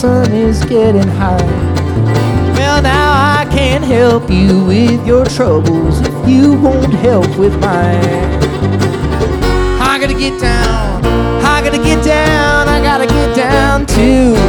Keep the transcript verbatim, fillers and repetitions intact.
sun is getting high. Well, now I can't help you with your troubles if you won't help with mine. I gotta get down, I gotta get down, I gotta get down too.